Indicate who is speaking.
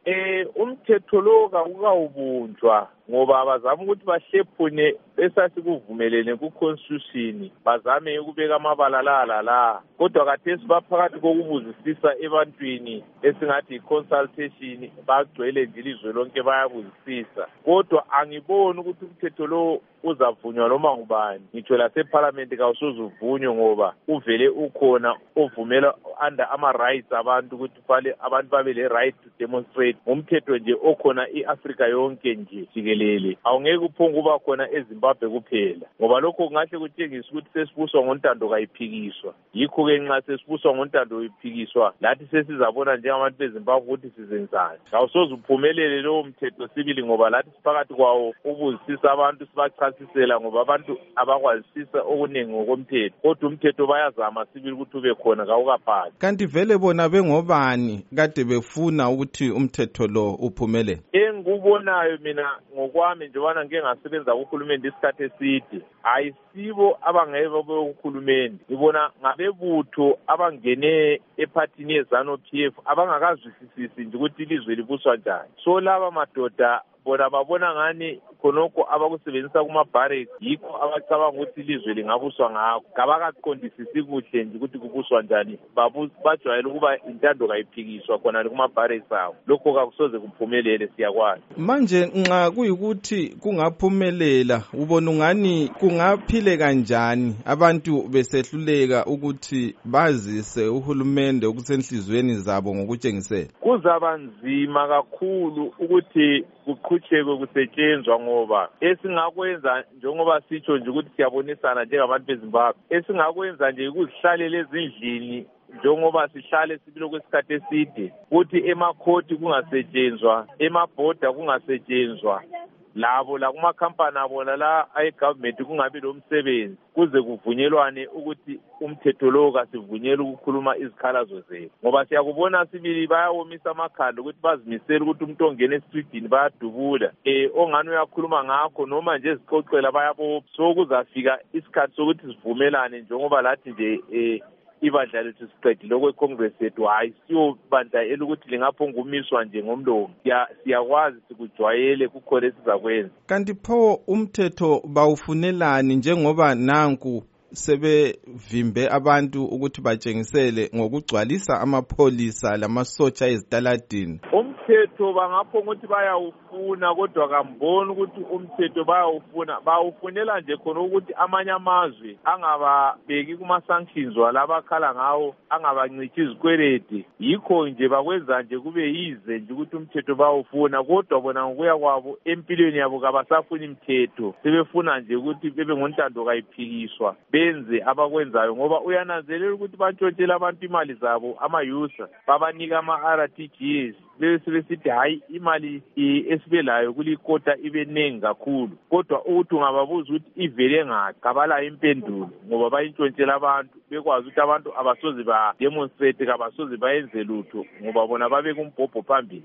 Speaker 1: Umthetho lo kawukawubunjwa ngoba abazama ukuthi bahlephune esasikuvumelene ku-constitution bazame ukubeka amabala la kodwa khathesi baphakathi kokubuzisisa ebantwini esingathi yi-consultation bagcwele nje ilizwe lonke bayabuzisisa kodwa angiboni ukuthi umthetho lo uzavunywa noma ngubani ngitsho lasephalamende kawusoze uvunywe ngoba uvele ukhona ovumela under ama-rights abantu ukuthi abantu babe le-right to demonstrate ngumthetho nje okhona i-Africa yonke nje jikelele awungeke uphonge uba khona eZimbabwe kuphela ngoba lokho kungahle kutshengisa ukuthi sesibuswa ngontando kayiphikiswa yikho-ke nxa sesibuswa ngontando kayiphikiswa lathi sesizabona njengabantu beZimbabwe ukuthi sizenzani kawusoze uphumelele lowo mthetho sibili ngoba lathi siphakathi kwawo ubuzisisa abantu sibachasisela ngoba abantu abakwazisisa okuningi ngokomthetho kodwa umthetho bayazama sibili ukuthi ube khona kawukaphathi.
Speaker 2: Kanti vele bona bengobani kade befuna ukuthi umthetho lo uphumelele?
Speaker 1: Engikubonayo mina ngokwami njebana ngike ngasebenza kuhulumende isikhathi eside ayisibo abangeke behulumende ngibona ngabebutho abangene ephathini yeZANU-PF abangakazwisisisi nje ukuthi ilizwe libuswa njani so laba madoda bona babona ngani khonokho abakusebenzisa kuma-barracks yikho abacabanga ukuthi ilizwe lingabuswa ngakho kabakaqondisisi kuhle nje ukuthi kubuswa njani bajwayele ukuba intando kayiphikiswa khona kuma-barracks abo lokho kakusoze kuphumelele siyakwazi.
Speaker 2: Manje nxa kuyikuthi kungaphumelela ubona ungani kungaphile kanjani abantu besehluleka ukuthi bazise uhulumende okusenhlizweni zabo ngokutshengisela?
Speaker 1: Kuzaba nzima kakhulu ukuthi kuqhutshekwe kusetshenzwa ngoba esingakwenza njengoba sitsho nje ukuthi siyabonisana njengabantu beZimbabwe esingakwenza nje ukuzihlalela ezindlini njengoba sihlale sibilo kwesikhathi eside ukuthi emakhoti kungasetshenzwa emabhoda kungasetshenzwa labo la kumakhampani abo la ayi-government kungabi lo msebenzi kuze kuvunyelwane ukuthi umthetho lo kasivunyele ukukhuluma izikhalazo zethu ngoba siyakubona sibili bayawomisa amakhanda ukuthi bazimisele ukuthi umuntu ongena esitridini bayadubula ongani uyakhuluma ngakho noma nje ezixoxela bayabopha so kuzafika isikhathi sokuthi sivumelane njengoba lathi nje ibandla lethu siqedile okwe-Congress yethu hayi siyo bandla elukuthi lingaphonga umiswa nje ngomlomo siyakwazi sikujwayele kukhona esizakwenza.
Speaker 2: Kanti pho umthetho bawufunelani njengoba nanku sebevimbe abantu ukuthi batshengisele ngokugcwalisa amapholisa lamasotsha ezitaladini?
Speaker 1: Umthetho bangaphonga ukuthi bayawufuna kodwa kamboni ukuthi umthetho bawufunela nje khona ukuthi amanye amazwe angababeki kuma-sanctions walabakhala ngawo angabancithi izikweleti yikho nje bakwenza nje kube yize nje ukuthi umthetho bawufuna kodwa bona ngokuya kwabo empilweni yabo kabasafuni imithetho sebefuna nje ukuthi bebe ngontando kayiphikiswa benze abakwenzayo ngoba uyananzelela ukuthi bantshontshela abantu imali zabo ama-user babanika ama-RTGS besithi hayi imali esibelayo kulikota ibe nengi kakhulu kodwa ukuthi ungababuza ukuthi ivele ngaphi kabalayo impendulo ngoba bayintshontshela abantu bekwazi ukuthi abantu abasoze bademonstrate kabasoze bayenze lutho ngoba bona babeka umbhobho phambili.